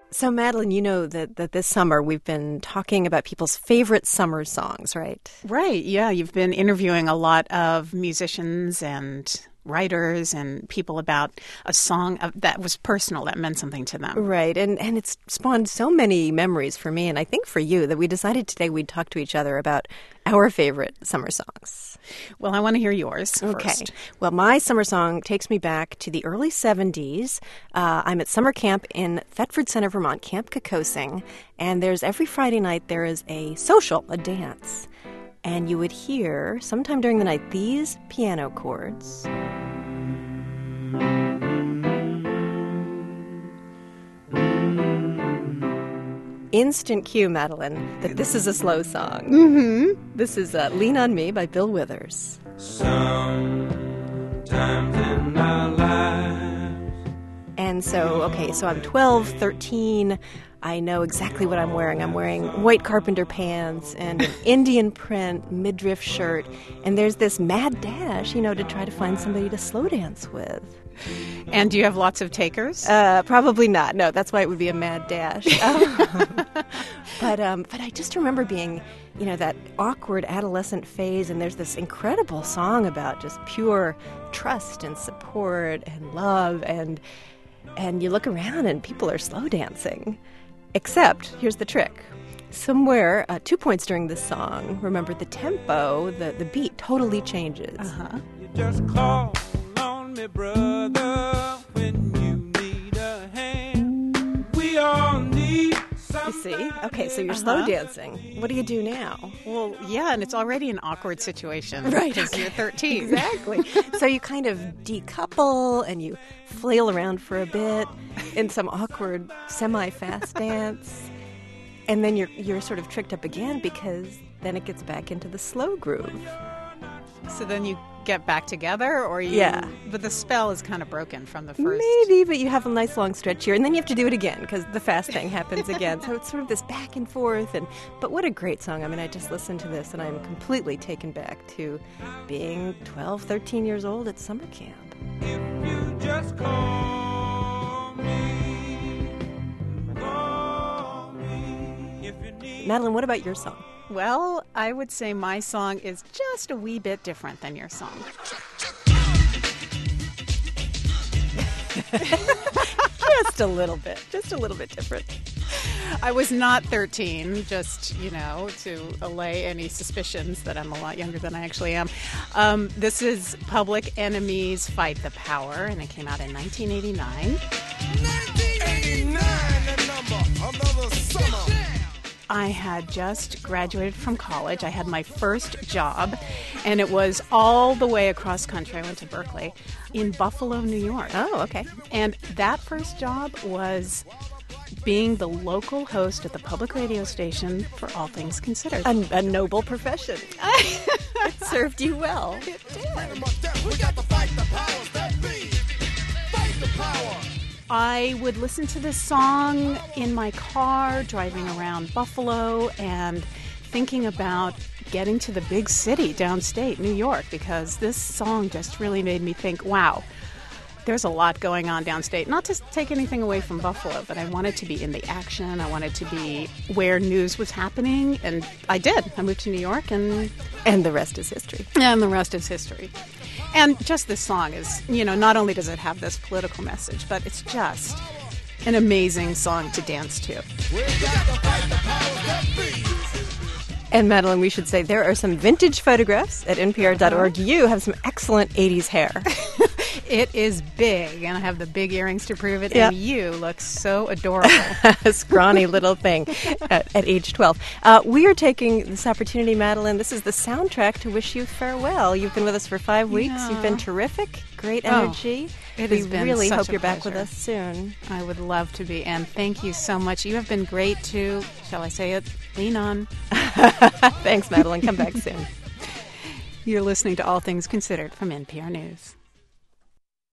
So, Madeline, you know that this summer we've been talking about people's favorite summer songs, right? Right, yeah. You've been interviewing a lot of musicians and writers and people about a song that was personal, that meant something to them. Right, and it's spawned so many memories for me, and I think for you, that we decided today we'd talk to each other about our favorite summer songs. Well, I want to hear yours Okay. first. Well, my summer song takes me back to the early 70s. I'm at summer camp in Thetford Center, Vermont, Camp Kokosing, and every Friday night there is a dance. And you would hear, sometime during the night, these piano chords. Instant cue, Madeline, that this is a slow song. Mm-hmm. This is Lean on Me by Bill Withers. Sometimes in our lives. And so I'm 12, 13. I know exactly what I'm wearing. I'm wearing white carpenter pants and an Indian print midriff shirt. And there's this mad dash, to try to find somebody to slow dance with. And do you have lots of takers? Probably not. No, that's why it would be a mad dash. But I just remember being, that awkward adolescent phase, and there's this incredible song about just pure trust and support and love, and you look around and people are slow dancing. Except, here's the trick. Somewhere, 2 points during this song, remember the tempo, the beat totally changes. Uh-huh. You just call on me, brother, when you need a hand. We all need You see? somebody. Okay, so you're slow dancing. What do you do now? Well, yeah, and it's already an awkward situation. Right, Because okay. you're 13. Exactly. So you kind of decouple and you flail around for a bit in some awkward semi-fast dance. And then you're sort of tricked up again because then it gets back into the slow groove. So then you get back together, or you... Yeah. But the spell is kind of broken from the first... Maybe, but you have a nice long stretch here, and then you have to do it again because the fast thing happens again. So it's sort of this back and forth. But what a great song. I mean, I just listened to this, and I'm completely taken back to being 12, 13 years old at summer camp. If you just call me, if you need. Madeline, what about your song? Well, I would say my song is just a wee bit different than your song. Just a little bit different. I was not 13, just, to allay any suspicions that I'm a lot younger than I actually am. This is Public Enemy's Fight the Power, and it came out in 1989. 1989, the number, another summer. I had just graduated from college. I had my first job, and it was all the way across country. I went to Berkeley in Buffalo, New York. Oh, okay. And that first job was being the local host at the public radio station for All Things Considered. A noble profession. It served you well. It did. We got to fight the powers that be. Fight the power. I would listen to this song in my car, driving around Buffalo, and thinking about getting to the big city downstate, New York, because this song just really made me think, wow, there's a lot going on downstate. Not to take anything away from Buffalo, but I wanted to be in the action. I wanted to be where news was happening, and I did. I moved to New York, and And the rest is history. the rest is history. And just this song is, not only does it have this political message, but it's just an amazing song to dance to. We got to fight the powers that be. And Madeline, we should say there are some vintage photographs at npr.org. You have some excellent 80s hair. It is big, and I have the big earrings to prove it, Yep. and you look so adorable. A scrawny little thing at age 12. We are taking this opportunity, Madeline. This is the soundtrack to Wish You Farewell. You've been with us for 5 weeks. Yeah. You've been terrific. Great Oh, energy. it We has been really such hope a you're back with pleasure. us soon. I would love to be, and thank you so much. You have been great to, shall I say it, lean on. Thanks, Madeline. Come back soon. You're listening to All Things Considered from NPR News.